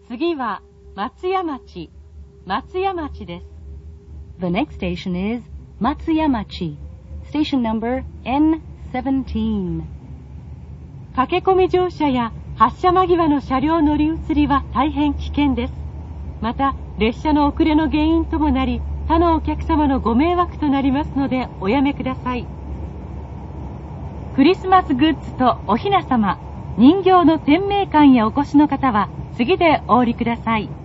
次は松屋町です。 The next station is Matsuyamachi. Station number N17. 駆け込み乗車や発車間際の車両乗り移りは大変危険です。また、列車の遅れの原因ともなり、他のお客様のご迷惑となりますのでおやめください。クリスマスグッズとお雛様、人形の天命館へお越しの方は次でお降りください。